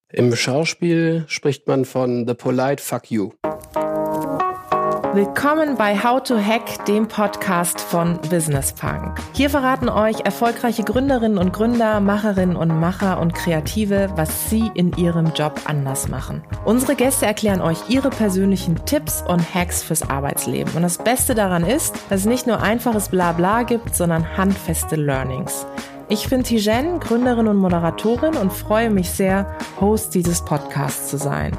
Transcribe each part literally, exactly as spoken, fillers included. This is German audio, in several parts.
Im Schauspiel spricht man von The Polite Fuck You. Willkommen bei How to Hack, dem Podcast von Business Punk. Hier verraten euch erfolgreiche Gründerinnen und Gründer, Macherinnen und Macher und Kreative, was sie in ihrem Job anders machen. Unsere Gäste erklären euch ihre persönlichen Tipps und Hacks fürs Arbeitsleben. Und das Beste daran ist, dass es nicht nur einfaches Blabla gibt, sondern handfeste Learnings. Ich bin Tijen, Gründerin und Moderatorin und freue mich sehr, Host dieses Podcasts zu sein.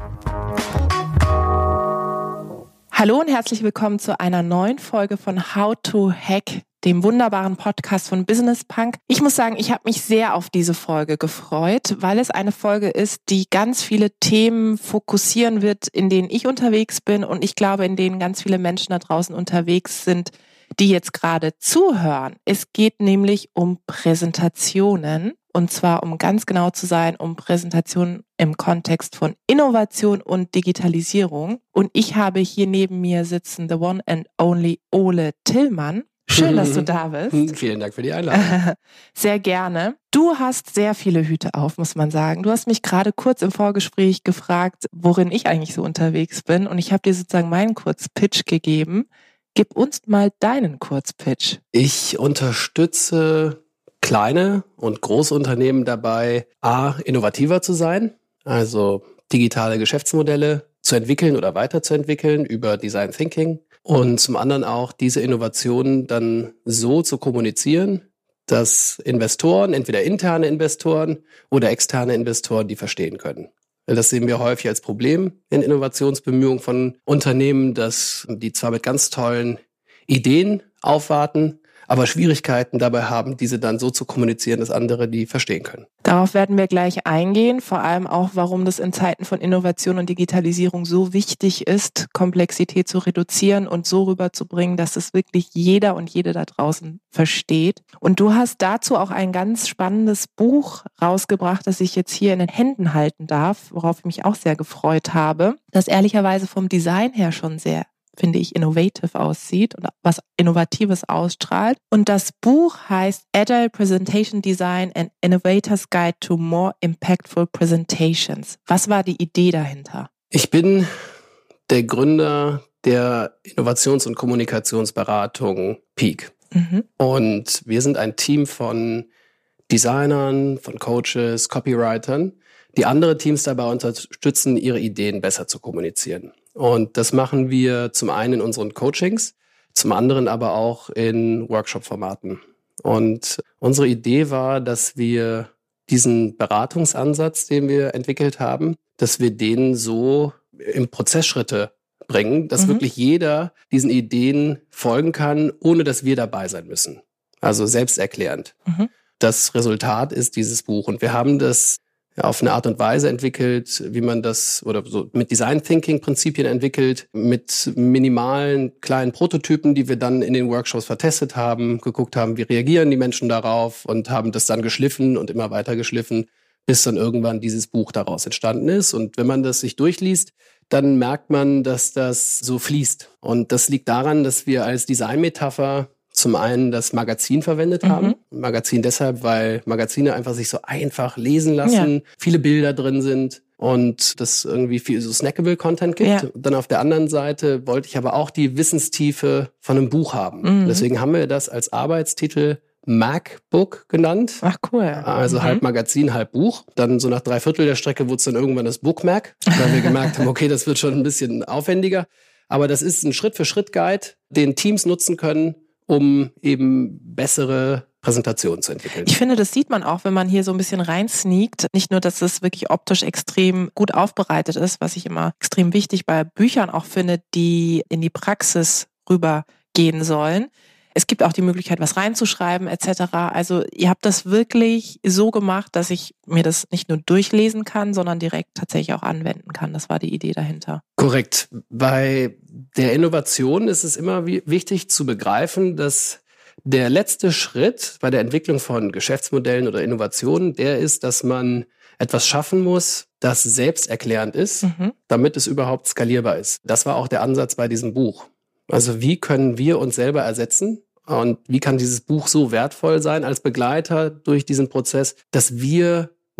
Hallo und herzlich willkommen zu einer neuen Folge von How to Hack, dem wunderbaren Podcast von Business Punk. Ich muss sagen, ich habe mich sehr auf diese Folge gefreut, weil es eine Folge ist, die ganz viele Themen fokussieren wird, in denen ich unterwegs bin und ich glaube, in denen ganz viele Menschen da draußen unterwegs sind, die jetzt gerade zuhören. Es geht nämlich um Präsentationen. Und zwar, um ganz genau zu sein, um Präsentationen im Kontext von Innovation und Digitalisierung. Und ich habe hier neben mir sitzen the one and only Ole Tillmann. Schön, dass du da bist. Vielen Dank für die Einladung. Sehr gerne. Du hast sehr viele Hüte auf, muss man sagen. Du hast mich gerade kurz im Vorgespräch gefragt, worin ich eigentlich so unterwegs bin. Und ich habe dir sozusagen meinen Kurzpitch gegeben. Gib uns mal deinen Kurzpitch. Ich unterstütze kleine und große Unternehmen dabei, A, innovativer zu sein, also digitale Geschäftsmodelle zu entwickeln oder weiterzuentwickeln über Design Thinking und zum anderen auch diese Innovationen dann so zu kommunizieren, dass Investoren, entweder interne Investoren oder externe Investoren, die verstehen können. Das sehen wir häufig als Problem in Innovationsbemühungen von Unternehmen, dass die zwar mit ganz tollen Ideen aufwarten, aber Schwierigkeiten dabei haben, diese dann so zu kommunizieren, dass andere die verstehen können. Darauf werden wir gleich eingehen, vor allem auch, warum das in Zeiten von Innovation und Digitalisierung so wichtig ist, Komplexität zu reduzieren und so rüberzubringen, dass es wirklich jeder und jede da draußen versteht. Und du hast dazu auch ein ganz spannendes Buch rausgebracht, das ich jetzt hier in den Händen halten darf, worauf ich mich auch sehr gefreut habe, das ehrlicherweise vom Design her schon sehr, finde ich, innovative aussieht und was Innovatives ausstrahlt. Und das Buch heißt Agile Presentation Design and Innovators Guide to More Impactful Presentations. Was war die Idee dahinter? Ich bin der Gründer der Innovations- und Kommunikationsberatung Peak. Mhm. Und wir sind ein Team von Designern, von Coaches, Copywritern, die andere Teams dabei unterstützen, ihre Ideen besser zu kommunizieren. Und das machen wir zum einen in unseren Coachings, zum anderen aber auch in Workshop-Formaten. Und unsere Idee war, dass wir diesen Beratungsansatz, den wir entwickelt haben, dass wir den so in Prozessschritte bringen, dass mhm. wirklich jeder diesen Ideen folgen kann, ohne dass wir dabei sein müssen. Also selbsterklärend. Mhm. Das Resultat ist dieses Buch. Und wir haben das auf eine Art und Weise entwickelt, wie man das, oder so mit Design Thinking Prinzipien entwickelt, mit minimalen kleinen Prototypen, die wir dann in den Workshops vertestet haben, geguckt haben, wie reagieren die Menschen darauf und haben das dann geschliffen und immer weiter geschliffen, bis dann irgendwann dieses Buch daraus entstanden ist. Und wenn man das sich durchliest, dann merkt man, dass das so fließt. Und das liegt daran, dass wir als Designmetapher zum einen das Magazin verwendet haben. Mhm. Magazin deshalb, weil Magazine einfach sich so einfach lesen lassen, ja. viele Bilder drin sind und das irgendwie viel so snackable Content gibt. Ja. Dann auf der anderen Seite wollte ich aber auch die Wissenstiefe von einem Buch haben. Mhm. Deswegen haben wir das als Arbeitstitel MacBook genannt. Ach cool. Also mhm. halb Magazin, halb Buch. Dann so nach drei Viertel der Strecke wurde es dann irgendwann das Bookmac, weil wir gemerkt haben, okay, das wird schon ein bisschen aufwendiger. Aber das ist ein Schritt-für-Schritt-Guide, den Teams nutzen können, um eben bessere Präsentationen zu entwickeln. Ich finde, das sieht man auch, wenn man hier so ein bisschen reinsneakt. Nicht nur, dass es wirklich optisch extrem gut aufbereitet ist, was ich immer extrem wichtig bei Büchern auch finde, die in die Praxis rübergehen sollen. Es gibt auch die Möglichkeit, was reinzuschreiben et cetera. Also ihr habt das wirklich so gemacht, dass ich mir das nicht nur durchlesen kann, sondern direkt tatsächlich auch anwenden kann. Das war die Idee dahinter. Korrekt. Bei der Innovation ist es immer wichtig zu begreifen, dass der letzte Schritt bei der Entwicklung von Geschäftsmodellen oder Innovationen, der ist, dass man etwas schaffen muss, das selbsterklärend ist, mhm. damit es überhaupt skalierbar ist. Das war auch der Ansatz bei diesem Buch. Also wie können wir uns selber ersetzen und wie kann dieses Buch so wertvoll sein als Begleiter durch diesen Prozess, dass wir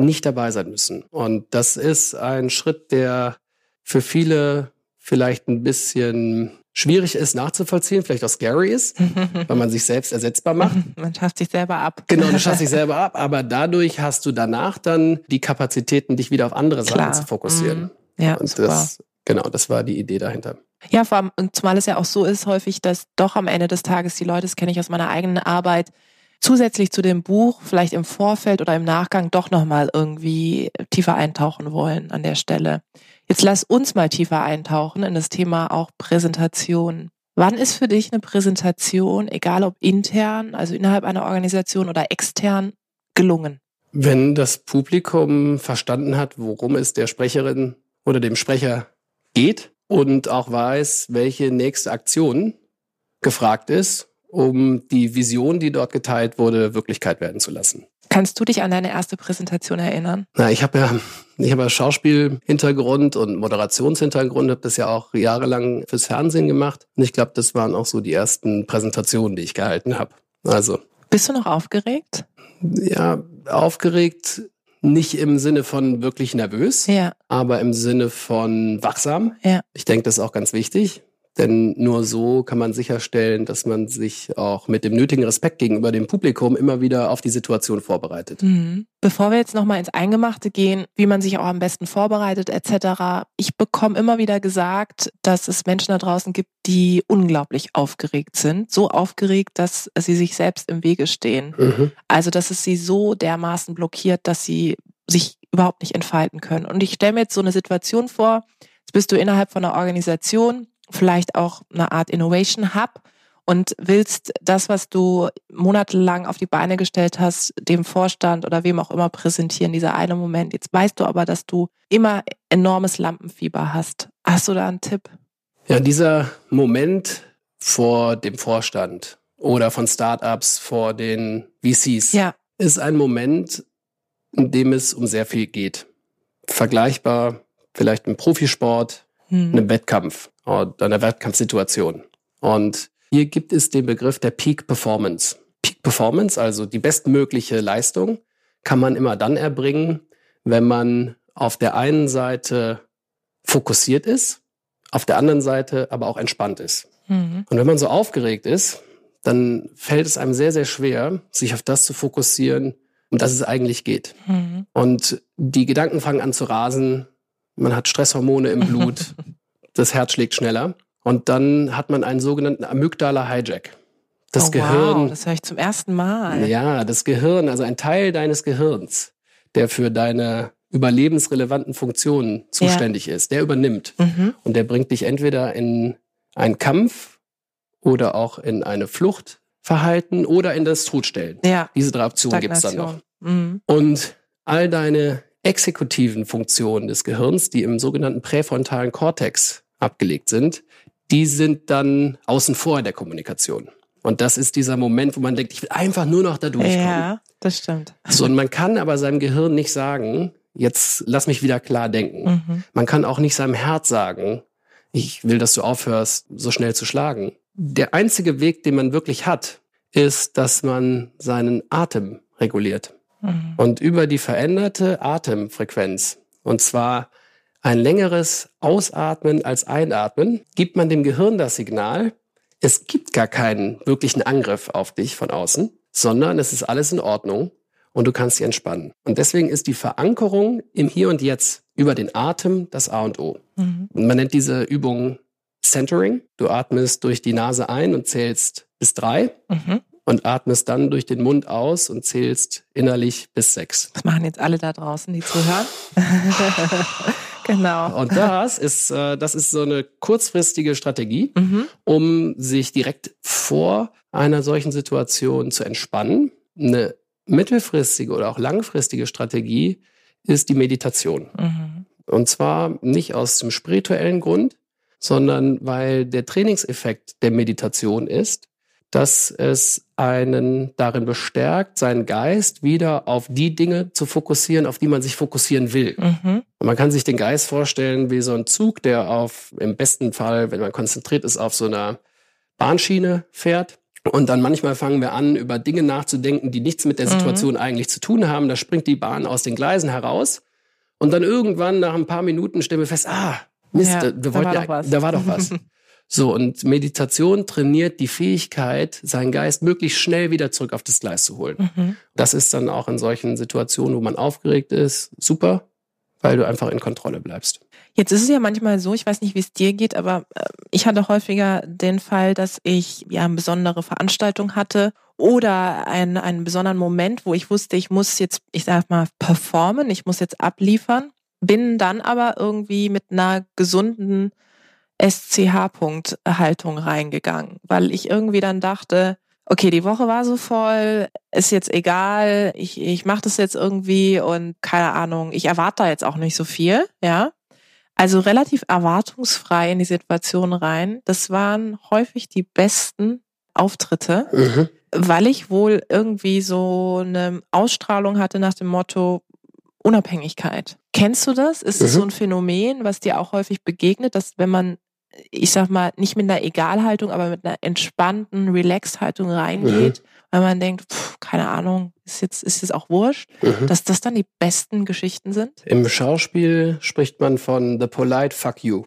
nicht dabei sein müssen. Und das ist ein Schritt, der für viele vielleicht ein bisschen schwierig ist nachzuvollziehen, vielleicht auch scary ist, weil man sich selbst ersetzbar macht. Man schafft sich selber ab. Genau, du schaffst dich selber ab, aber dadurch hast du danach dann die Kapazitäten, dich wieder auf andere Sachen Klar. zu fokussieren. Mhm. Ja, und super. das, genau, das war die Idee dahinter. Ja, vor allem, und zumal es ja auch so ist häufig, dass doch am Ende des Tages die Leute, das kenne ich aus meiner eigenen Arbeit, zusätzlich zu dem Buch vielleicht im Vorfeld oder im Nachgang doch nochmal irgendwie tiefer eintauchen wollen an der Stelle. Jetzt lass uns mal tiefer eintauchen in das Thema auch Präsentation. Wann ist für dich eine Präsentation, egal ob intern, also innerhalb einer Organisation oder extern, gelungen? Wenn das Publikum verstanden hat, worum es der Sprecherin oder dem Sprecher geht und auch weiß, welche nächste Aktion gefragt ist, um die Vision, die dort geteilt wurde, Wirklichkeit werden zu lassen. Kannst du dich an deine erste Präsentation erinnern? Na, ich habe ja, ich habe ja Schauspielhintergrund und Moderationshintergrund, habe das ja auch jahrelang fürs Fernsehen gemacht. Und ich glaube, das waren auch so die ersten Präsentationen, die ich gehalten habe. Also. Bist du noch aufgeregt? Ja, aufgeregt, nicht im Sinne von wirklich nervös, ja. aber im Sinne von wachsam. Ja. Ich denke, das ist auch ganz wichtig. Denn nur so kann man sicherstellen, dass man sich auch mit dem nötigen Respekt gegenüber dem Publikum immer wieder auf die Situation vorbereitet. Mhm. Bevor wir jetzt nochmal ins Eingemachte gehen, wie man sich auch am besten vorbereitet et cetera. Ich bekomme immer wieder gesagt, dass es Menschen da draußen gibt, die unglaublich aufgeregt sind. So aufgeregt, dass sie sich selbst im Wege stehen. Mhm. Also dass es sie so dermaßen blockiert, dass sie sich überhaupt nicht entfalten können. Und ich stelle mir jetzt so eine Situation vor, jetzt bist du innerhalb von einer Organisation, vielleicht auch eine Art Innovation Hub und willst das, was du monatelang auf die Beine gestellt hast, dem Vorstand oder wem auch immer präsentieren, dieser eine Moment. Jetzt weißt du aber, dass du immer enormes Lampenfieber hast. Hast du da einen Tipp? Ja, dieser Moment vor dem Vorstand oder von Startups vor den V Cs ja. ist ein Moment, in dem es um sehr viel geht. Vergleichbar vielleicht im Profisport, hm. einem Wettkampf oder einer Wettkampfsituation. Und hier gibt es den Begriff der Peak Performance. Peak Performance, also die bestmögliche Leistung, kann man immer dann erbringen, wenn man auf der einen Seite fokussiert ist, auf der anderen Seite aber auch entspannt ist. Mhm. Und wenn man so aufgeregt ist, dann fällt es einem sehr, sehr schwer, sich auf das zu fokussieren, um das es eigentlich geht. Mhm. Und die Gedanken fangen an zu rasen, man hat Stresshormone im Blut, das Herz schlägt schneller. Und dann hat man einen sogenannten Amygdala-Hijack. Das oh, Gehirn. Wow, das höre ich zum ersten Mal. Ja, das Gehirn, also ein Teil deines Gehirns, der für deine überlebensrelevanten Funktionen zuständig ja. ist, der übernimmt. Mhm. Und der bringt dich entweder in einen Kampf oder auch in eine Fluchtverhalten oder in das Todstellen. Ja. Diese drei Optionen gibt es dann noch. Mhm. Und all deine exekutiven Funktionen des Gehirns, die im sogenannten präfrontalen Kortex abgelegt sind, die sind dann außen vor in der Kommunikation. Und das ist dieser Moment, wo man denkt, ich will einfach nur noch da durchkommen. Ja, das stimmt. So, und man kann aber seinem Gehirn nicht sagen, jetzt lass mich wieder klar denken. Mhm. Man kann auch nicht seinem Herz sagen, ich will, dass du aufhörst, so schnell zu schlagen. Der einzige Weg, den man wirklich hat, ist, dass man seinen Atem reguliert. Mhm. Und über die veränderte Atemfrequenz, und zwar ein längeres Ausatmen als Einatmen, gibt man dem Gehirn das Signal, es gibt gar keinen wirklichen Angriff auf dich von außen, sondern es ist alles in Ordnung und du kannst dich entspannen. Und deswegen ist die Verankerung im Hier und Jetzt über den Atem das A und O. Mhm. Man nennt diese Übung Centering. Du atmest durch die Nase ein und zählst bis drei mhm. und atmest dann durch den Mund aus und zählst innerlich bis sechs. Das machen jetzt alle da draußen, die zuhören. Genau. Und das ist, äh, das ist so eine kurzfristige Strategie, mhm. um sich direkt vor einer solchen Situation zu entspannen. Eine mittelfristige oder auch langfristige Strategie ist die Meditation. Mhm. Und zwar nicht aus dem spirituellen Grund, sondern weil der Trainingseffekt der Meditation ist, dass es einen darin bestärkt, seinen Geist wieder auf die Dinge zu fokussieren, auf die man sich fokussieren will. Mhm. Und man kann sich den Geist vorstellen wie so ein Zug, der auf, im besten Fall, wenn man konzentriert ist, auf so einer Bahnschiene fährt. Und dann manchmal fangen wir an, über Dinge nachzudenken, die nichts mit der Situation mhm. eigentlich zu tun haben. Da springt die Bahn aus den Gleisen heraus. Und dann irgendwann nach ein paar Minuten stellen wir fest, ah, Mist, ja, wir da, wollten war ja, doch was. da war doch was. So, und Meditation trainiert die Fähigkeit, seinen Geist möglichst schnell wieder zurück auf das Gleis zu holen. Mhm. Das ist dann auch in solchen Situationen, wo man aufgeregt ist, super, weil du einfach in Kontrolle bleibst. Jetzt ist es ja manchmal so, ich weiß nicht, wie es dir geht, aber ich hatte häufiger den Fall, dass ich ja eine besondere Veranstaltung hatte oder einen, einen besonderen Moment, wo ich wusste, ich muss jetzt, ich sag mal, performen, ich muss jetzt abliefern, bin dann aber irgendwie mit einer gesunden S C H-Punkt-Haltung reingegangen, weil ich irgendwie dann dachte, okay, die Woche war so voll, ist jetzt egal, ich, ich mache das jetzt irgendwie und keine Ahnung, ich erwarte da jetzt auch nicht so viel, ja. Also relativ erwartungsfrei in die Situation rein. Das waren häufig die besten Auftritte, mhm. weil ich wohl irgendwie so eine Ausstrahlung hatte nach dem Motto Unabhängigkeit. Kennst du das? Ist es mhm. so ein Phänomen, was dir auch häufig begegnet, dass wenn man, ich sag mal, nicht mit einer Egalhaltung, aber mit einer entspannten Relaxed-Haltung reingeht, mhm. weil man denkt, pff, keine Ahnung, ist jetzt, ist jetzt auch wurscht, mhm. dass das dann die besten Geschichten sind? Im Schauspiel spricht man von the polite fuck you.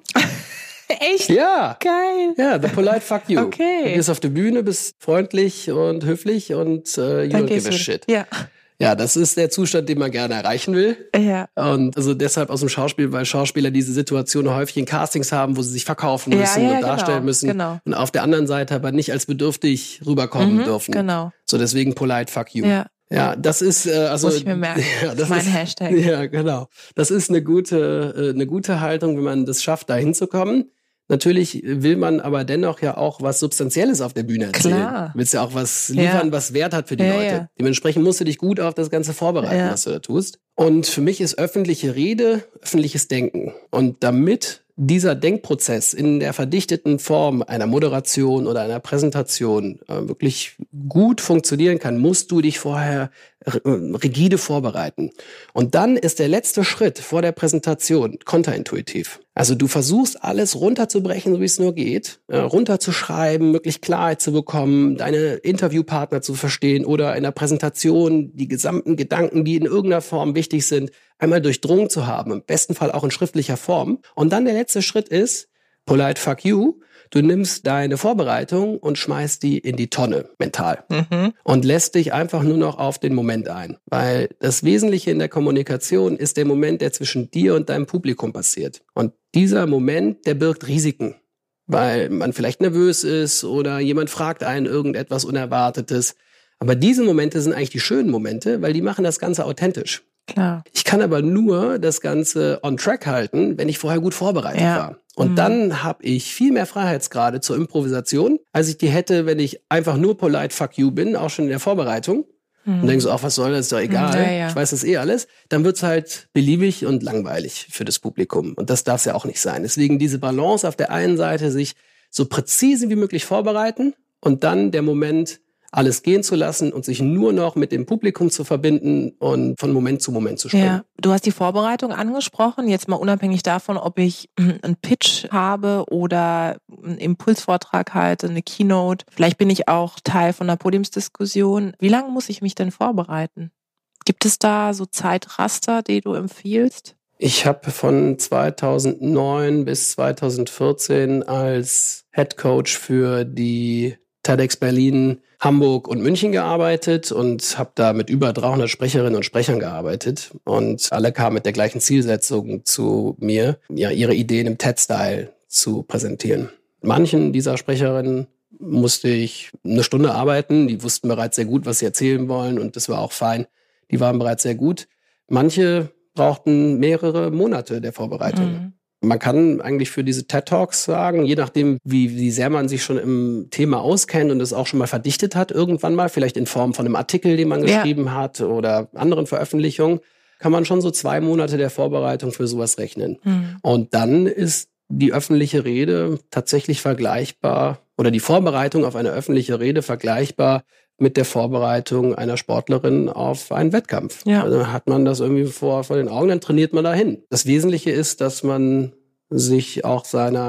Echt? Ja. Geil. Ja, the polite fuck you. Okay. Du gehst auf die Bühne, bist freundlich und höflich und uh, you dann don't give a shit. Ja. Ja, das ist der Zustand, den man gerne erreichen will. Ja. Und also deshalb aus dem Schauspiel, weil Schauspieler diese Situation häufig in Castings haben, wo sie sich verkaufen müssen ja, ja, und darstellen genau, müssen. Genau. Und auf der anderen Seite aber nicht als bedürftig rüberkommen mhm, dürfen. Genau. So deswegen polite fuck you. Ja. Ja, das ist äh, also muss ich mir merken. Ja, das mein ist mein Hashtag. Ja, genau. Das ist eine gute äh, eine gute Haltung, wenn man das schafft, da hinzukommen. Natürlich will man aber dennoch ja auch was Substanzielles auf der Bühne erzählen. Klar. Du willst ja auch was liefern, ja. was Wert hat für die ja, Leute. Ja. Dementsprechend musst du dich gut auf das Ganze vorbereiten, ja. was du da tust. Und für mich ist öffentliche Rede öffentliches Denken. Und damit dieser Denkprozess in der verdichteten Form einer Moderation oder einer Präsentation äh, wirklich gut funktionieren kann, musst du dich vorher r- rigide vorbereiten. Und dann ist der letzte Schritt vor der Präsentation konterintuitiv. Also du versuchst alles runterzubrechen, so wie es nur geht, äh, runterzuschreiben, möglichst Klarheit zu bekommen, deine Interviewpartner zu verstehen oder in der Präsentation die gesamten Gedanken, die in irgendeiner Form wichtig sind, einmal durchdrungen zu haben, im besten Fall auch in schriftlicher Form. Und dann der letzte Schritt ist, polite fuck you, du nimmst deine Vorbereitung und schmeißt die in die Tonne, mental. Mhm. Und lässt dich einfach nur noch auf den Moment ein. Weil das Wesentliche in der Kommunikation ist der Moment, der zwischen dir und deinem Publikum passiert. Und dieser Moment, der birgt Risiken. Weil man vielleicht nervös ist oder jemand fragt einen irgendetwas Unerwartetes. Aber diese Momente sind eigentlich die schönen Momente, weil die machen das Ganze authentisch. Klar. Ich kann aber nur das Ganze on track halten, wenn ich vorher gut vorbereitet ja. war. Und mhm. dann habe ich viel mehr Freiheitsgrade zur Improvisation, als ich die hätte, wenn ich einfach nur polite fuck you bin, auch schon in der Vorbereitung. Mhm. Und denkst so, ach, was soll das, ist doch egal, ja, ja. ich weiß das eh alles. Dann wird's halt beliebig und langweilig für das Publikum. Und das darf es ja auch nicht sein. Deswegen diese Balance auf der einen Seite, sich so präzise wie möglich vorbereiten und dann der Moment, alles gehen zu lassen und sich nur noch mit dem Publikum zu verbinden und von Moment zu Moment zu springen. Ja, du hast die Vorbereitung angesprochen, jetzt mal unabhängig davon, ob ich einen Pitch habe oder einen Impulsvortrag halte, eine Keynote. Vielleicht bin ich auch Teil von einer Podiumsdiskussion. Wie lange muss ich mich denn vorbereiten? Gibt es da so Zeitraster, die du empfiehlst? Ich habe von zweitausendneun bis zweitausendvierzehn als Head Coach für die TEDx Berlin, Hamburg und München gearbeitet und habe da mit über dreihundert Sprecherinnen und Sprechern gearbeitet. Und alle kamen mit der gleichen Zielsetzung zu mir, ja, ihre Ideen im TED-Style zu präsentieren. Manchen dieser Sprecherinnen musste ich eine Stunde arbeiten. Die wussten bereits sehr gut, was sie erzählen wollen und das war auch fein. Die waren bereits sehr gut. Manche brauchten mehrere Monate der Vorbereitung. Mhm. Man kann eigentlich für diese TED-Talks sagen, je nachdem, wie, wie sehr man sich schon im Thema auskennt und es auch schon mal verdichtet hat, irgendwann mal, vielleicht in Form von einem Artikel, den man geschrieben ja. hat oder anderen Veröffentlichungen, kann man schon so zwei Monate der Vorbereitung für sowas rechnen. Mhm. Und dann ist die öffentliche Rede tatsächlich vergleichbar oder die Vorbereitung auf eine öffentliche Rede vergleichbar mit der Vorbereitung einer Sportlerin auf einen Wettkampf. Ja. Also hat man das irgendwie vor, vor den Augen, dann trainiert man dahin. Das Wesentliche ist, dass man sich auch seiner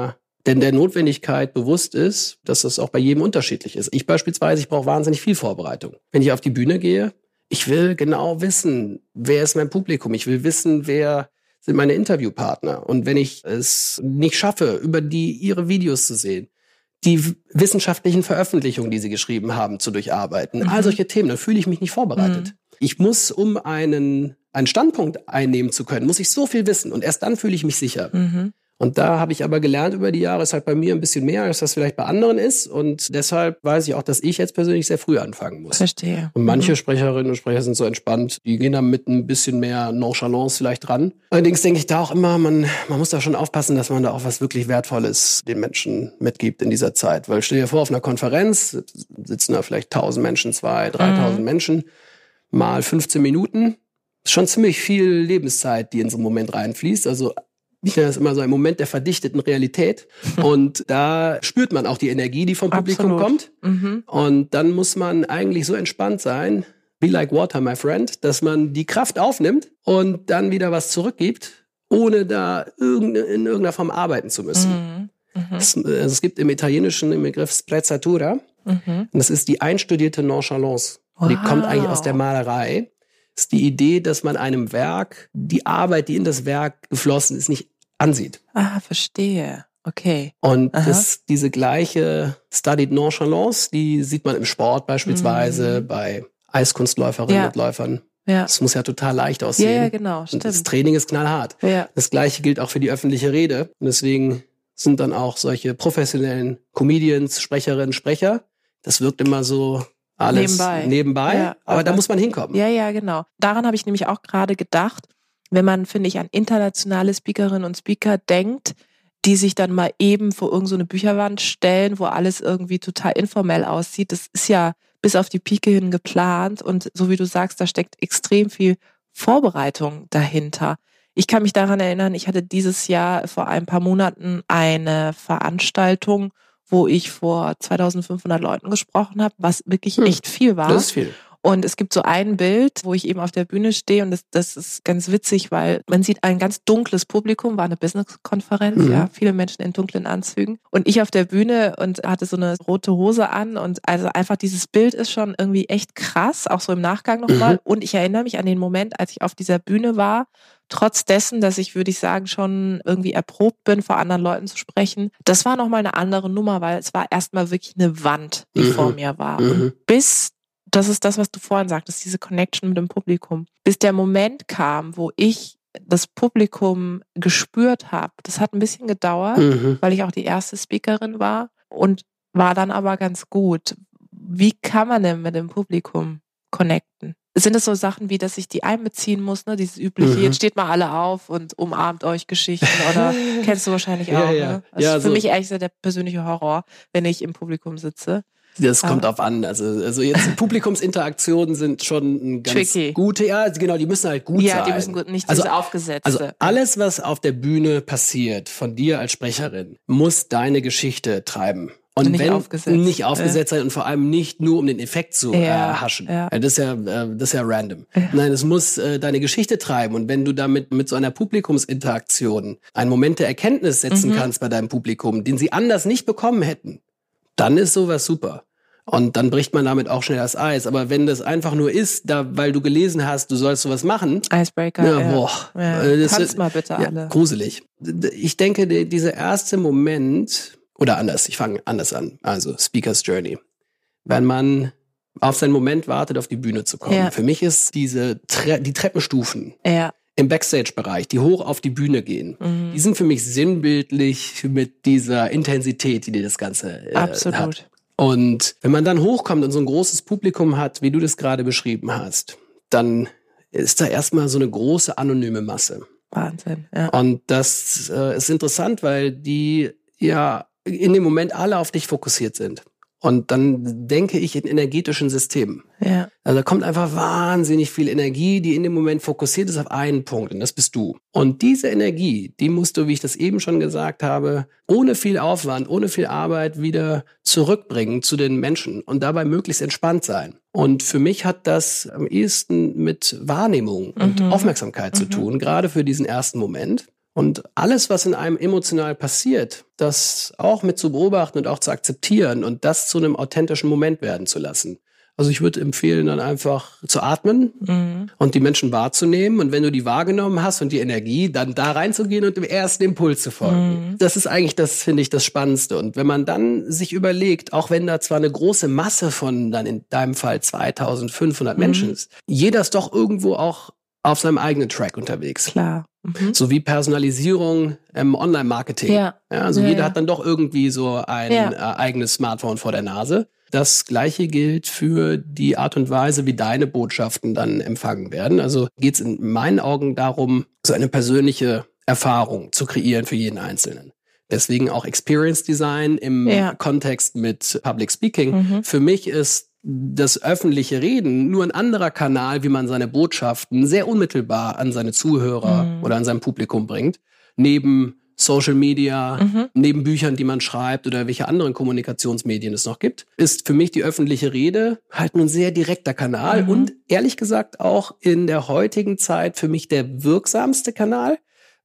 denn der Notwendigkeit bewusst ist, dass das auch bei jedem unterschiedlich ist. Ich beispielsweise, ich brauche wahnsinnig viel Vorbereitung. Wenn ich auf die Bühne gehe, ich will genau wissen, wer ist mein Publikum. Ich will wissen, wer sind meine Interviewpartner. Und wenn ich es nicht schaffe, über die ihre Videos zu sehen, die wissenschaftlichen Veröffentlichungen, die sie geschrieben haben, zu durcharbeiten, mhm. all solche Themen, dann fühle ich mich nicht vorbereitet. Mhm. Ich muss, um einen, einen Standpunkt einnehmen zu können, muss ich so viel wissen. Und erst dann fühle ich mich sicher. Mhm. Und da habe ich aber gelernt über die Jahre, ist halt bei mir ein bisschen mehr, als das vielleicht bei anderen ist. Und deshalb weiß ich auch, dass ich jetzt persönlich sehr früh anfangen muss. Verstehe. Und manche mhm. Sprecherinnen und Sprecher sind so entspannt, die gehen da mit ein bisschen mehr Nonchalance vielleicht ran. Allerdings denke ich da auch immer, man, man muss da schon aufpassen, dass man da auch was wirklich Wertvolles den Menschen mitgibt in dieser Zeit. Weil stell dir vor, auf einer Konferenz sitzen da vielleicht tausend Menschen, zwei, dreitausend mhm. Menschen, mal fünfzehn Minuten. Das ist schon ziemlich viel Lebenszeit, die in so einen Moment reinfließt. Also ich nenne das immer so ein Moment der verdichteten Realität. Und da spürt man auch die Energie, die vom Publikum Absolut. kommt. Mhm. Und dann muss man eigentlich so entspannt sein, be like water, my friend, dass man die Kraft aufnimmt und dann wieder was zurückgibt, ohne da in irgendeiner Form arbeiten zu müssen. Mhm. Mhm. Es, also es gibt im Italienischen den Begriff sprezzatura. Mhm. Und das ist die einstudierte Nonchalance. Wow. Die kommt eigentlich aus der Malerei. Das ist die Idee, dass man einem Werk die Arbeit, die in das Werk geflossen ist, nicht ansieht. Ah, verstehe. Okay. Und das, diese gleiche Studied Nonchalance, die sieht man im Sport beispielsweise, mhm. bei Eiskunstläuferinnen ja. und Läufern. Ja. Das muss ja total leicht aussehen. Ja, ja, genau, stimmt. Und das Training ist knallhart. Ja. Das Gleiche gilt auch für die öffentliche Rede. Und deswegen sind dann auch solche professionellen Comedians, Sprecherinnen, Sprecher. Das wirkt immer so alles nebenbei. nebenbei ja, aber da muss man hinkommen. Ja, ja, genau. Daran habe ich nämlich auch gerade gedacht, wenn man, finde ich, an internationale Speakerinnen und Speaker denkt, die sich dann mal eben vor irgend so eine Bücherwand stellen, wo alles irgendwie total informell aussieht. Das ist ja bis auf die Pike hin geplant und so wie du sagst, da steckt extrem viel Vorbereitung dahinter. Ich kann mich daran erinnern, ich hatte dieses Jahr vor ein paar Monaten eine Veranstaltung, wo ich vor zweitausendfünfhundert Leuten gesprochen habe, was wirklich echt viel war. Das ist viel. Und es gibt so ein Bild, wo ich eben auf der Bühne stehe und das, das ist ganz witzig, weil man sieht ein ganz dunkles Publikum, war eine Business-Konferenz, mhm. ja, viele Menschen in dunklen Anzügen und ich auf der Bühne und hatte so eine rote Hose an und also einfach dieses Bild ist schon irgendwie echt krass, auch so im Nachgang nochmal mhm. und ich erinnere mich an den Moment, als ich auf dieser Bühne war, trotz dessen, dass ich, würde ich sagen, schon irgendwie erprobt bin, vor anderen Leuten zu sprechen. Das war nochmal eine andere Nummer, weil es war erstmal wirklich eine Wand, die mhm. vor mir war. Mhm. Und bis, das ist das, was du vorhin sagtest, diese Connection mit dem Publikum, bis der Moment kam, wo ich das Publikum gespürt habe, das hat ein bisschen gedauert, mhm. weil ich auch die erste Speakerin war und war dann aber ganz gut. Wie kann man denn mit dem Publikum connecten? Sind es so Sachen wie, dass ich die einbeziehen muss, ne? Dieses übliche, mhm. jetzt steht mal alle auf und umarmt euch Geschichten oder kennst du wahrscheinlich auch, ja, ja. ne? Das ja, ist für so. mich eigentlich so der persönliche Horror, wenn ich im Publikum sitze. Das kommt drauf an. Also, also jetzt Publikumsinteraktionen sind schon ein ganz Tricky. gute, ja, genau, die müssen halt gut ja, sein. Ja, die müssen gut, nicht also, diese aufgesetzte. Also alles, was auf der Bühne passiert, von dir als Sprecherin, muss deine Geschichte treiben. Und nicht wenn aufgesetzt. nicht aufgesetzt sein ja. und vor allem nicht nur um den Effekt zu ja, äh, haschen. Ja. Das ist ja, äh, das ist ja random. Ja. Nein, es muss äh, deine Geschichte treiben. Und wenn du damit mit so einer Publikumsinteraktion einen Moment der Erkenntnis setzen mhm. kannst bei deinem Publikum, den sie anders nicht bekommen hätten, dann ist sowas super. Und dann bricht man damit auch schnell das Eis. Aber wenn das einfach nur ist, da, weil du gelesen hast, du sollst sowas machen. Icebreaker. Ja, ja. boah. Ja. Das Tanz ist, mal bitte ja, alle. Gruselig. Ich denke, der, dieser erste Moment, oder anders, ich fange anders an. Also Speaker's Journey. Wenn man auf seinen Moment wartet, auf die Bühne zu kommen. Ja. Für mich ist diese Tre- die Treppenstufen ja. im Backstage-Bereich, die hoch auf die Bühne gehen, mhm. die sind für mich sinnbildlich mit dieser Intensität, die dir das Ganze äh, Absolut. hat. Und wenn man dann hochkommt und so ein großes Publikum hat, wie du das gerade beschrieben hast, dann ist da erstmal so eine große anonyme Masse. Wahnsinn, ja. Und das äh, ist interessant, weil die ja in dem Moment alle auf dich fokussiert sind. Und dann denke ich in energetischen Systemen. Ja. Also da kommt einfach wahnsinnig viel Energie, die in dem Moment fokussiert ist auf einen Punkt. Und das bist du. Und diese Energie, die musst du, wie ich das eben schon gesagt habe, ohne viel Aufwand, ohne viel Arbeit wieder zurückbringen zu den Menschen und dabei möglichst entspannt sein. Und für mich hat das am ehesten mit Wahrnehmung und mhm. Aufmerksamkeit mhm. zu tun, gerade für diesen ersten Moment. Und alles, was in einem emotional passiert, das auch mit zu beobachten und auch zu akzeptieren und das zu einem authentischen Moment werden zu lassen. Also ich würde empfehlen, dann einfach zu atmen mhm. und die Menschen wahrzunehmen. Und wenn du die wahrgenommen hast und die Energie, dann da reinzugehen und dem ersten Impuls zu folgen. Mhm. Das ist eigentlich das, finde ich, das Spannendste. Und wenn man dann sich überlegt, auch wenn da zwar eine große Masse von, dann in deinem Fall zweitausendfünfhundert mhm. Menschen ist, jeder ist doch irgendwo auch auf seinem eigenen Track unterwegs. Klar. Mhm. So wie Personalisierung im Online-Marketing. Ja. Ja, also ja, jeder ja. hat dann doch irgendwie so ein ja. äh, eigenes Smartphone vor der Nase. Das Gleiche gilt für die Art und Weise, wie deine Botschaften dann empfangen werden. Also geht es in meinen Augen darum, so eine persönliche Erfahrung zu kreieren für jeden Einzelnen. Deswegen auch Experience Design im ja. Kontext mit Public Speaking. Mhm. Für mich ist das öffentliche Reden nur ein anderer Kanal, wie man seine Botschaften sehr unmittelbar an seine Zuhörer mhm. oder an sein Publikum bringt. Neben Social Media, mhm. neben Büchern, die man schreibt oder welche anderen Kommunikationsmedien es noch gibt, ist für mich die öffentliche Rede halt ein sehr direkter Kanal mhm. und ehrlich gesagt auch in der heutigen Zeit für mich der wirksamste Kanal,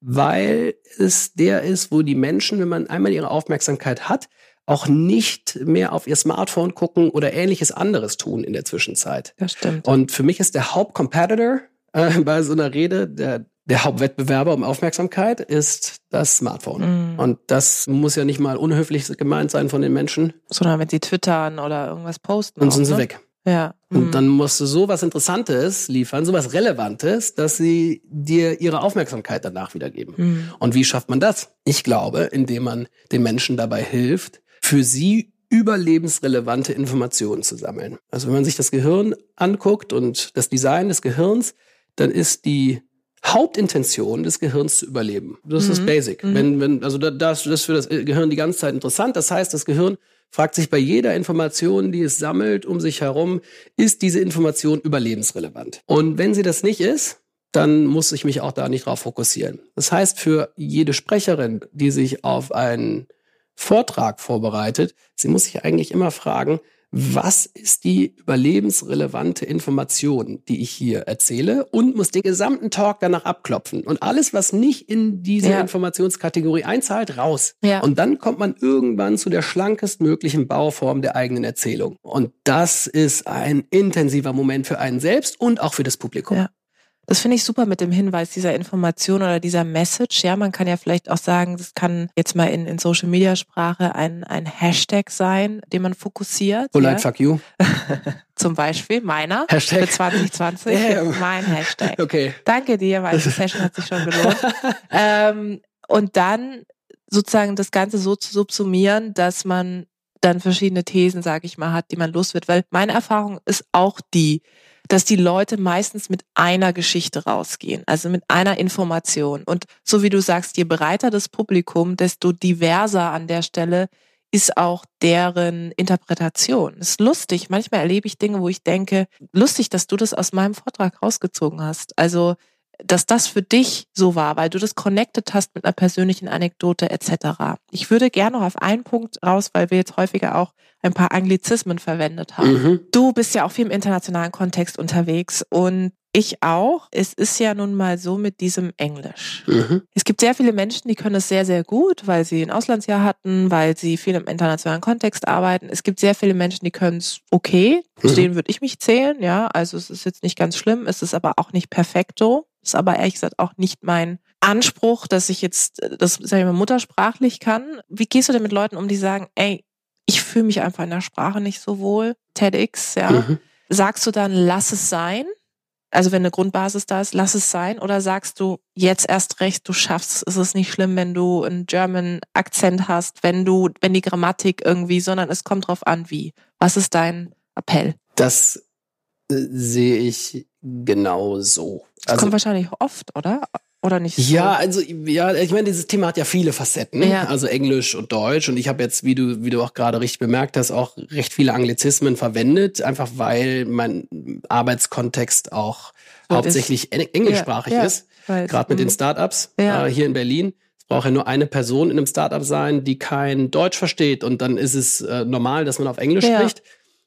weil es der ist, wo die Menschen, wenn man einmal ihre Aufmerksamkeit hat, auch nicht mehr auf ihr Smartphone gucken oder ähnliches anderes tun in der Zwischenzeit. Das stimmt. Und für mich ist der Hauptcompetitor äh, bei so einer Rede, der Der Hauptwettbewerber um Aufmerksamkeit ist das Smartphone. Mm. Und das muss ja nicht mal unhöflich gemeint sein von den Menschen. Sondern wenn sie twittern oder irgendwas posten. Dann sind auch, sie ne? weg. Ja. Und mm. dann musst du so was Interessantes liefern, so was Relevantes, dass sie dir ihre Aufmerksamkeit danach wiedergeben. Mm. Und wie schafft man das? Ich glaube, indem man den Menschen dabei hilft, für sie überlebensrelevante Informationen zu sammeln. Also wenn man sich das Gehirn anguckt und das Design des Gehirns, dann ist die Hauptintention des Gehirns zu überleben. Das mhm. ist basic. Mhm. Wenn, wenn, also das, das ist für das Gehirn die ganze Zeit interessant. Das heißt, das Gehirn fragt sich bei jeder Information, die es sammelt um sich herum, ist diese Information überlebensrelevant? Und wenn sie das nicht ist, dann muss ich mich auch da nicht drauf fokussieren. Das heißt, für jede Sprecherin, die sich auf einen Vortrag vorbereitet, sie muss sich eigentlich immer fragen, was ist die überlebensrelevante Information, die ich hier erzähle, und muss den gesamten Talk danach abklopfen. Und alles, was nicht in diese ja. Informationskategorie einzahlt, raus. Ja. Und dann kommt man irgendwann zu der schlankestmöglichen Bauform der eigenen Erzählung. Und das ist ein intensiver Moment für einen selbst und auch für das Publikum. Ja. Das finde ich super mit dem Hinweis dieser Information oder dieser Message. Ja, man kann ja vielleicht auch sagen, das kann jetzt mal in, in Social Media Sprache ein, ein Hashtag sein, den man fokussiert. Polite ja. fuck you. Zum Beispiel meiner Hashtag. Für zwanzig zwanzig. Yeah. Mein Hashtag. Okay. Danke dir, weil die Session hat sich schon gelohnt. ähm, und dann sozusagen das Ganze so zu subsumieren, dass man dann verschiedene Thesen, sage ich mal, hat, die man los wird. Weil meine Erfahrung ist auch die, dass die Leute meistens mit einer Geschichte rausgehen, also mit einer Information. Und so wie du sagst, je breiter das Publikum, desto diverser an der Stelle ist auch deren Interpretation. Es ist lustig, manchmal erlebe ich Dinge, wo ich denke, lustig, dass du das aus meinem Vortrag rausgezogen hast. Also, dass das für dich so war, weil du das connected hast mit einer persönlichen Anekdote et cetera. Ich würde gerne noch auf einen Punkt raus, weil wir jetzt häufiger auch ein paar Anglizismen verwendet haben. Mhm. Du bist ja auch viel im internationalen Kontext unterwegs und ich auch. Es ist ja nun mal so mit diesem Englisch. Mhm. Es gibt sehr viele Menschen, die können es sehr, sehr gut, weil sie ein Auslandsjahr hatten, weil sie viel im internationalen Kontext arbeiten. Es gibt sehr viele Menschen, die können es okay. Mhm. Zu denen würde ich mich zählen, ja. Also es ist jetzt nicht ganz schlimm, es ist aber auch nicht perfekto. Ist aber ehrlich gesagt auch nicht mein Anspruch, dass ich jetzt das, sag ich mal, muttersprachlich kann. Wie gehst du denn mit Leuten um, die sagen, ey, ich fühle mich einfach in der Sprache nicht so wohl, TEDx, ja. Mhm. Sagst du dann, lass es sein? Also wenn eine Grundbasis da ist, lass es sein? Oder sagst du, jetzt erst recht, du schaffst es, ist nicht schlimm, wenn du einen German-Akzent hast, wenn du, wenn die Grammatik irgendwie, sondern es kommt drauf an, wie. Was ist dein Appell? Das äh, sehe ich genau so. Das also, kommt wahrscheinlich oft, oder? Oder nicht so? Ja, also ja, ich meine, dieses Thema hat ja viele Facetten, ja. Also Englisch und Deutsch. Und ich habe jetzt, wie du, wie du auch gerade richtig bemerkt hast, auch recht viele Anglizismen verwendet, einfach weil mein Arbeitskontext auch so hauptsächlich ist. englischsprachig ja, ja, ist. Gerade mit den Startups ja. äh, hier in Berlin. Es braucht ja nur eine Person in einem Startup sein, die kein Deutsch versteht. Und dann ist es äh, normal, dass man auf Englisch ja. spricht.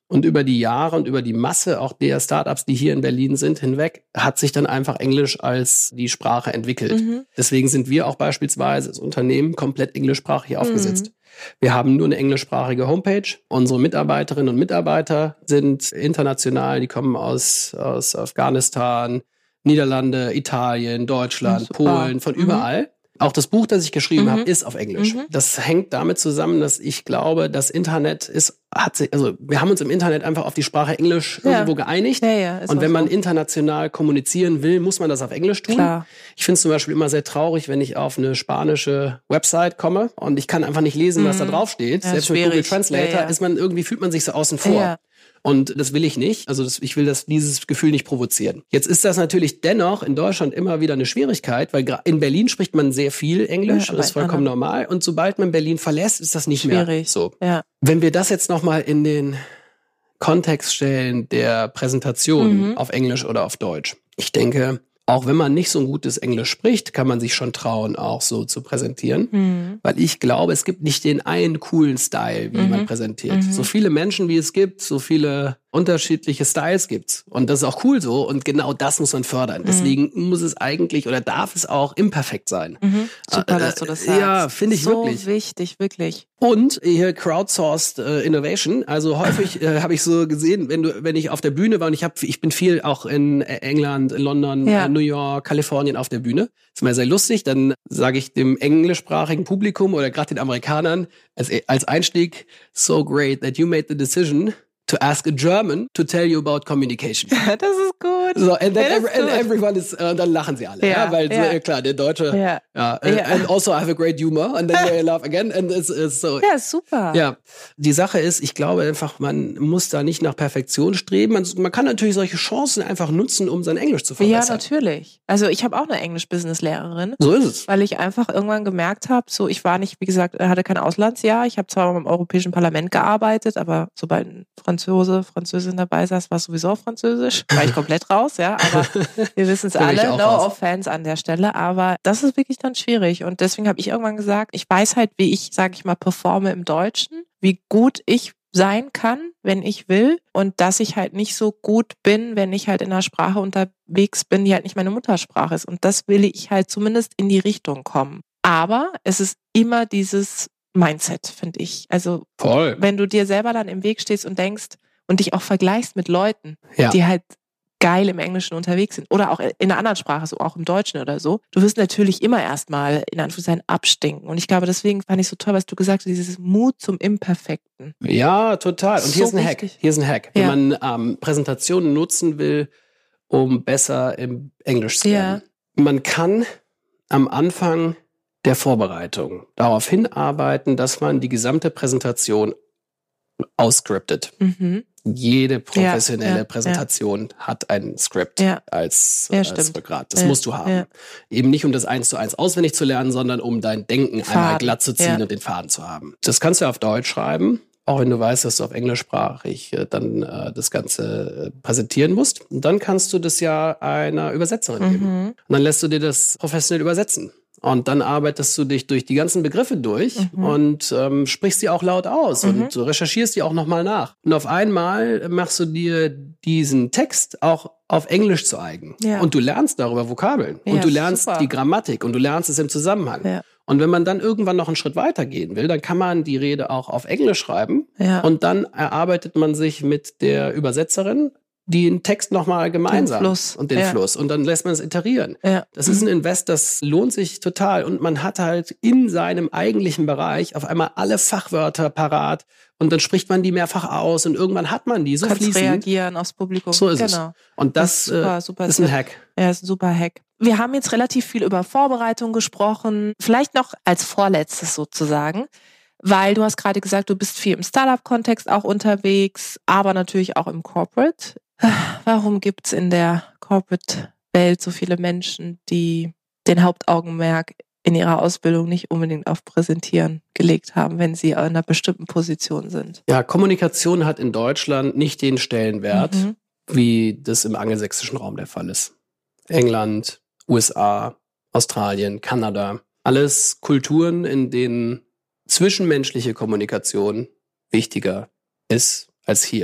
Und über die Jahre und über die Masse auch der Startups, die hier in Berlin sind, hinweg, hat sich dann einfach Englisch als die Sprache entwickelt. Mhm. Deswegen sind wir auch beispielsweise als Unternehmen komplett englischsprachig aufgesetzt. Mhm. Wir haben nur eine englischsprachige Homepage. Unsere Mitarbeiterinnen und Mitarbeiter sind international. Die kommen aus, aus Afghanistan, Niederlande, Italien, Deutschland, Polen, von überall. Mhm. Auch das Buch, das ich geschrieben mhm. habe, ist auf Englisch. Mhm. Das hängt damit zusammen, dass ich glaube, das Internet ist, hat sich, also wir haben uns im Internet einfach auf die Sprache Englisch ja. irgendwo geeinigt. Ja, ja, und wenn man so. international kommunizieren will, muss man das auf Englisch tun. Klar. Ich finde es zum Beispiel immer sehr traurig, wenn ich auf eine spanische Website komme und ich kann einfach nicht lesen, was mhm. da drauf steht. Ja, Selbst schwierig. mit Google Translator ja, ja. ist man irgendwie, fühlt man sich so außen vor. Ja. Und das will ich nicht. Also das, ich will das, dieses Gefühl nicht provozieren. Jetzt ist das natürlich dennoch in Deutschland immer wieder eine Schwierigkeit, weil in Berlin spricht man sehr viel Englisch. Ja, das ist vollkommen normal. Und sobald man Berlin verlässt, ist das nicht schwierig. mehr so. Ja. Wenn wir das jetzt nochmal in den Kontext stellen der Präsentation mhm. auf Englisch oder auf Deutsch. Ich denke, auch wenn man nicht so ein gutes Englisch spricht, kann man sich schon trauen, auch so zu präsentieren. Mhm. Weil ich glaube, es gibt nicht den einen coolen Style, wie mhm. man präsentiert. Mhm. So viele Menschen, wie es gibt, so viele unterschiedliche Styles gibt's. Und das ist auch cool so. Und genau das muss man fördern. Mhm. Deswegen muss es eigentlich oder darf es auch imperfekt sein. Mhm. Super, äh, dass du das sagst. Ja, finde ich so wirklich. So wichtig, wirklich. Und hier crowdsourced äh, Innovation. Also häufig äh, habe ich so gesehen, wenn du, wenn ich auf der Bühne war und ich habe, ich bin viel auch in England, in London, ja. äh, New York, Kalifornien auf der Bühne. Das ist immer sehr lustig. Dann sage ich dem englischsprachigen Publikum oder gerade den Amerikanern als, als Einstieg: So great that you made the decision to ask a German to tell you about communication. Das ist gut. So, and then ja, every, and everyone is, uh, dann lachen sie alle, ja, ja weil ja. So, klar, der Deutsche, ja, ja, ja. And also I have a great humor, and then they laugh again, and it's, it's so. Ja, super. Ja, die Sache ist, ich glaube einfach, man muss da nicht nach Perfektion streben. Man, man kann natürlich solche Chancen einfach nutzen, um sein Englisch zu verbessern. Ja, natürlich. Also ich habe auch eine Englisch-Business-Lehrerin. So ist es. Weil ich einfach irgendwann gemerkt habe, so ich war nicht, wie gesagt, hatte kein Auslandsjahr. Ich habe zwar im Europäischen Parlament gearbeitet, aber sobald ein Franzose, Französin dabei saß, war es sowieso auf Französisch. War ich komplett raus, ja, aber wir wissen es alle, no raus. Offense an der Stelle, aber das ist wirklich dann schwierig und deswegen habe ich irgendwann gesagt, ich weiß halt, wie ich, sage ich mal, performe im Deutschen, wie gut ich sein kann, wenn ich will und dass ich halt nicht so gut bin, wenn ich halt in einer Sprache unterwegs bin, die halt nicht meine Muttersprache ist und das will ich halt zumindest in die Richtung kommen. Aber es ist immer dieses Mindset, finde ich. Also voll. Wenn du dir selber dann im Weg stehst und denkst und dich auch vergleichst mit Leuten, ja. die halt geil im Englischen unterwegs sind oder auch in einer anderen Sprache, so auch im Deutschen oder so, du wirst natürlich immer erstmal in Anführungszeichen abstinken. Und ich glaube, deswegen fand ich so toll, was du gesagt hast, dieses Mut zum Imperfekten. Ja, total. Und so hier ist ein wichtig. Hack. Hier ist ein Hack. Ja. Wenn man ähm, Präsentationen nutzen will, um besser im Englisch zu werden. Ja. Man kann am Anfang der Vorbereitung darauf hinarbeiten, dass man die gesamte Präsentation ausscriptet. Mhm. Jede professionelle ja, ja, Präsentation ja. hat ein Skript ja. als, ja, als Rückgrat. Das ja, musst du haben. Ja. Eben nicht, um das eins zu eins auswendig zu lernen, sondern um dein Denken Faden. einmal glatt zu ziehen ja. und den Faden zu haben. Das kannst du auf Deutsch schreiben, auch wenn du weißt, dass du auf englischsprachig äh, dann äh, das Ganze äh, präsentieren musst. Und dann kannst du das ja einer Übersetzerin mhm. geben. Und dann lässt du dir das professionell übersetzen. Und dann arbeitest du dich durch die ganzen Begriffe durch mhm. und ähm, sprichst sie auch laut aus mhm. und du recherchierst die auch nochmal nach. Und auf einmal machst du dir diesen Text auch auf Englisch zu eigen. Ja. Und du lernst darüber Vokabeln. Ja, und du lernst super. die Grammatik und du lernst es im Zusammenhang. Ja. Und wenn man dann irgendwann noch einen Schritt weiter gehen will, dann kann man die Rede auch auf Englisch schreiben. Ja. Und dann erarbeitet man sich mit der Übersetzerin den Text nochmal gemeinsam. Den Fluss. Und den ja. Fluss. Und dann lässt man es iterieren. Ja. Das ist ein Invest, das lohnt sich total. Und man hat halt in seinem eigentlichen Bereich auf einmal alle Fachwörter parat. Und dann spricht man die mehrfach aus. Und irgendwann hat man die so Kannst fließend. reagieren aufs Publikum. So ist genau. es. Und das, das ist, super, super ist ein Hack. Ja, ist ein super Hack. Wir haben jetzt relativ viel über Vorbereitung gesprochen. Vielleicht noch als Vorletztes sozusagen. Weil du hast gerade gesagt, du bist viel im Startup-Kontext auch unterwegs, aber natürlich auch im Corporate. Warum gibt's in der Corporate-Welt so viele Menschen, die den Hauptaugenmerk in ihrer Ausbildung nicht unbedingt auf Präsentieren gelegt haben, wenn sie in einer bestimmten Position sind? Ja, Kommunikation hat in Deutschland nicht den Stellenwert, mhm. wie das im angelsächsischen Raum der Fall ist. England, U S A, Australien, Kanada. Alles Kulturen, in denen zwischenmenschliche Kommunikation wichtiger ist als hier.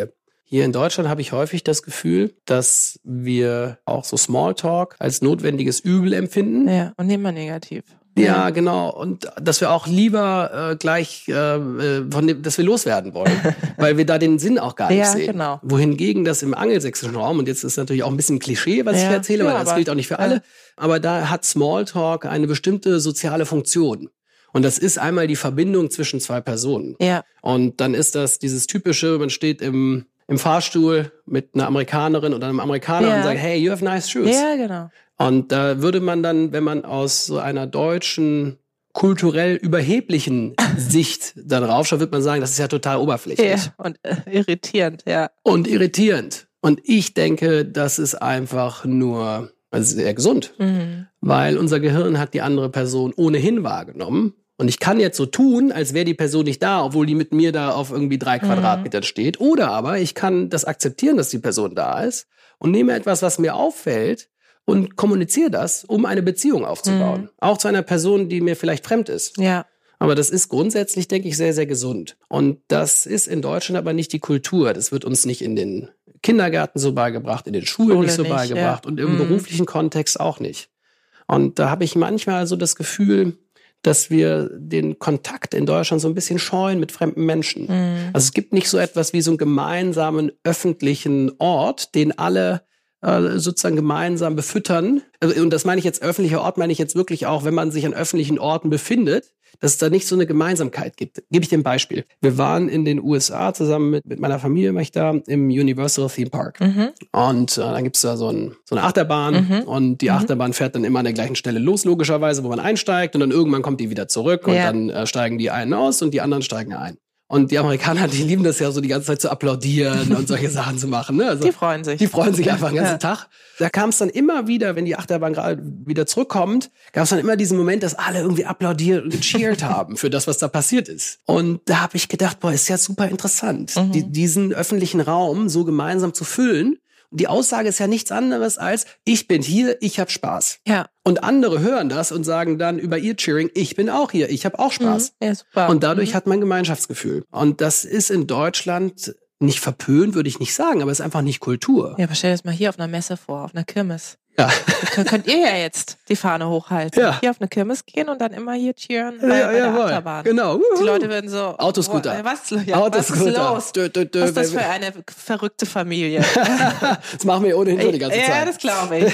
Hier in Deutschland habe ich häufig das Gefühl, dass wir auch so Smalltalk als notwendiges Übel empfinden. Ja, und immer negativ. Ja, genau. Und dass wir auch lieber äh, gleich äh, von dem, dass wir loswerden wollen, weil wir da den Sinn auch gar nicht ja, sehen. Genau. Wohingegen das im angelsächsischen Raum, und jetzt ist natürlich auch ein bisschen Klischee, was ja, ich erzähle, ja, weil das gilt auch nicht für alle, ja. aber da hat Smalltalk eine bestimmte soziale Funktion. Und das ist einmal die Verbindung zwischen zwei Personen. Ja. Und dann ist das dieses typische, man steht im im Fahrstuhl mit einer Amerikanerin oder einem Amerikaner ja. und sagt, hey, you have nice shoes. Ja, genau. Und da würde man dann, wenn man aus so einer deutschen, kulturell überheblichen Sicht dann raufschaut, wird man sagen, das ist ja total oberflächlich. Ja, und äh, irritierend, ja. Und irritierend. Und ich denke, das ist einfach nur also sehr gesund, mhm. weil unser Gehirn hat die andere Person ohnehin wahrgenommen. Und ich kann jetzt so tun, als wäre die Person nicht da, obwohl die mit mir da auf irgendwie drei Quadratmetern steht. Oder aber ich kann das akzeptieren, dass die Person da ist und nehme etwas, was mir auffällt und kommuniziere das, um eine Beziehung aufzubauen. Mhm. Auch zu einer Person, die mir vielleicht fremd ist. Ja. Aber das ist grundsätzlich, denke ich, sehr, sehr gesund. Und das ist in Deutschland aber nicht die Kultur. Das wird uns nicht in den Kindergärten so beigebracht, in den Schulen Schule nicht so nicht, beigebracht ja. und im mhm. beruflichen Kontext auch nicht. Und da habe ich manchmal so das Gefühl, dass wir den Kontakt in Deutschland so ein bisschen scheuen mit fremden Menschen. Mhm. Also es gibt nicht so etwas wie so einen gemeinsamen öffentlichen Ort, den alle äh, sozusagen gemeinsam befüttern. Also, und das meine ich jetzt, öffentlicher Ort meine ich jetzt wirklich auch, wenn man sich an öffentlichen Orten befindet, dass es da nicht so eine Gemeinsamkeit gibt. Gebe ich dir ein Beispiel. Wir waren in den U S A zusammen mit, mit meiner Familie, war ich da, im Universal Theme Park. Mhm. Und äh, dann gibt's da so, ein, so eine Achterbahn mhm. und die Achterbahn fährt dann immer an der gleichen Stelle los, logischerweise, wo man einsteigt und dann irgendwann kommt die wieder zurück und ja. dann äh, steigen die einen aus und die anderen steigen ein. Und die Amerikaner, die lieben das ja so, die ganze Zeit zu applaudieren und solche Sachen zu machen. Ne? Also, die freuen sich. Die freuen sich einfach den ganzen ja. Tag. Da kam es dann immer wieder, wenn die Achterbahn gerade wieder zurückkommt, gab es dann immer diesen Moment, dass alle irgendwie applaudiert und gecheert haben für das, was da passiert ist. Und da habe ich gedacht, boah, ist ja super interessant, mhm. die, diesen öffentlichen Raum so gemeinsam zu füllen. Die Aussage ist ja nichts anderes als, ich bin hier, ich habe Spaß. Ja. Und andere hören das und sagen dann über ihr Cheering, ich bin auch hier, ich habe auch Spaß. Mhm. Ja, super. Und dadurch mhm. hat man Gemeinschaftsgefühl. Und das ist in Deutschland nicht verpönt, würde ich nicht sagen, aber es ist einfach nicht Kultur. Ja, aber stell dir das mal hier auf einer Messe vor, auf einer Kirmes. Ja. Könnt, könnt ihr ja jetzt die Fahne hochhalten. Ja. Hier auf eine Kirmes gehen und dann immer hier cheeren bei, ja, bei der ja, Achterbahn. Genau. Uhu. Die Leute würden so... Autoscooter. Was, ja, Autoscooter. was ist los? Dö, dö, dö, was ist das für eine verrückte Familie? Das machen wir ohnehin schon die ganze Zeit. Ja, das glaube ich.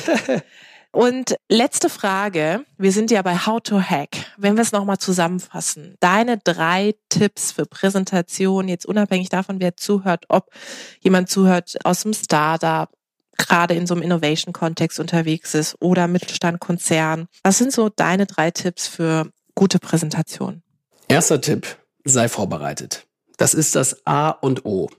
Und letzte Frage. Wir sind ja bei How to Hack. Wenn wir es nochmal zusammenfassen. Deine drei Tipps für Präsentation, jetzt unabhängig davon, wer zuhört, ob jemand zuhört aus dem Startup, gerade in so einem Innovation-Kontext unterwegs ist oder Mittelstand, Konzern. Was sind so deine drei Tipps für gute Präsentation? Erster Tipp, sei vorbereitet. Das ist das A und O.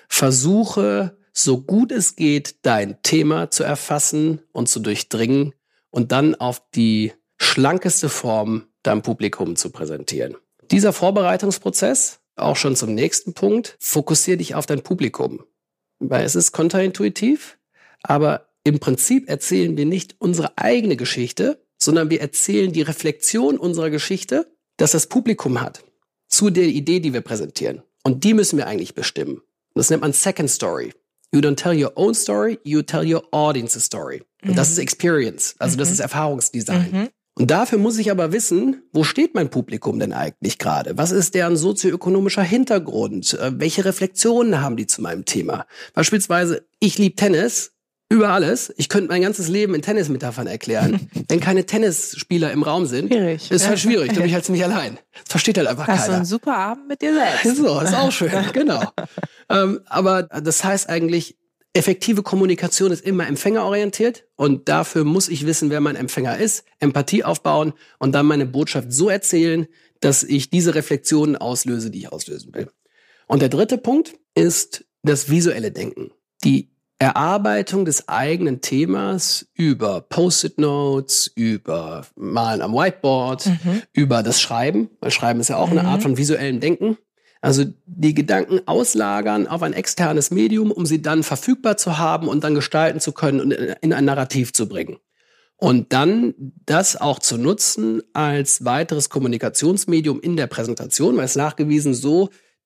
Versuche, so gut es geht, dein Thema zu erfassen und zu durchdringen und dann auf die schlankeste Form deinem Publikum zu präsentieren. Dieser Vorbereitungsprozess, auch schon zum nächsten Punkt, fokussiere dich auf dein Publikum. Weil es ist kontraintuitiv, aber im Prinzip erzählen wir nicht unsere eigene Geschichte, sondern wir erzählen die Reflexion unserer Geschichte, dass das Publikum hat, zu der Idee, die wir präsentieren. Und die müssen wir eigentlich bestimmen. Das nennt man Second Story. You don't tell your own story, you tell your audience's story. Und mhm. das ist Experience, also mhm. das ist Erfahrungsdesign. Mhm. Und dafür muss ich aber wissen, wo steht mein Publikum denn eigentlich gerade? Was ist deren sozioökonomischer Hintergrund? Welche Reflexionen haben die zu meinem Thema? Beispielsweise, ich liebe Tennis über alles. Ich könnte mein ganzes Leben in Tennismetaphern erklären. Wenn keine Tennisspieler im Raum sind, schwierig. ist halt schwierig. Da bin ich halt ziemlich allein. Das versteht halt einfach Hast keiner. du einen super Abend mit dir selbst. So, ist auch schön, genau. ähm, aber das heißt eigentlich, effektive Kommunikation ist immer empfängerorientiert und dafür muss ich wissen, wer mein Empfänger ist, Empathie aufbauen und dann meine Botschaft so erzählen, dass ich diese Reflexionen auslöse, die ich auslösen will. Und der dritte Punkt ist das visuelle Denken. Die Erarbeitung des eigenen Themas über Post-it-Notes, über Malen am Whiteboard, mhm. über das Schreiben, weil Schreiben ist ja auch mhm. eine Art von visuellem Denken. Also die Gedanken auslagern auf ein externes Medium, um sie dann verfügbar zu haben und dann gestalten zu können und in ein Narrativ zu bringen. Und dann das auch zu nutzen als weiteres Kommunikationsmedium in der Präsentation, weil es nachgewiesen so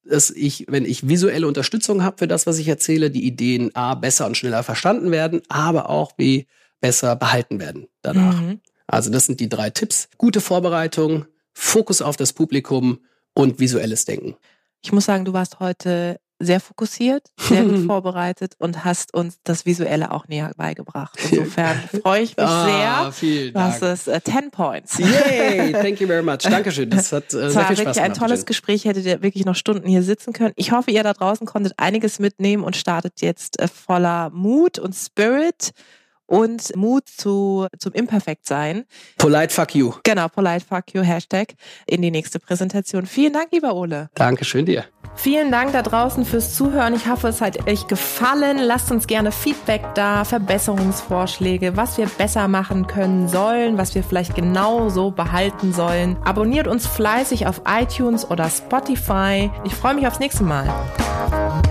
dass ich, wenn ich visuelle Unterstützung habe für das, was ich erzähle, die Ideen A, besser und schneller verstanden werden, aber auch B, besser behalten werden danach. Mhm. Also das sind die drei Tipps. Gute Vorbereitung, Fokus auf das Publikum und visuelles Denken. Ich muss sagen, du warst heute sehr fokussiert, sehr gut vorbereitet und hast uns das Visuelle auch näher beigebracht. Insofern freue ich mich ah, sehr. Vielen du hast es uh, ten points. Yay, thank you very much. Dankeschön. Das hat äh, sehr viel Spaß gemacht. Es war wirklich ein tolles Gespräch. Hättet ihr wirklich noch Stunden hier sitzen können. Ich hoffe, ihr da draußen konntet einiges mitnehmen und startet jetzt äh, voller Mut und Spirit und Mut zu, zum Imperfektsein. Polite fuck you. Genau, polite fuck you, Hashtag, in die nächste Präsentation. Vielen Dank, lieber Ole. Dankeschön dir. Vielen Dank da draußen fürs Zuhören. Ich hoffe, es hat euch gefallen. Lasst uns gerne Feedback da, Verbesserungsvorschläge, was wir besser machen können sollen, was wir vielleicht genau so behalten sollen. Abonniert uns fleißig auf iTunes oder Spotify. Ich freue mich aufs nächste Mal.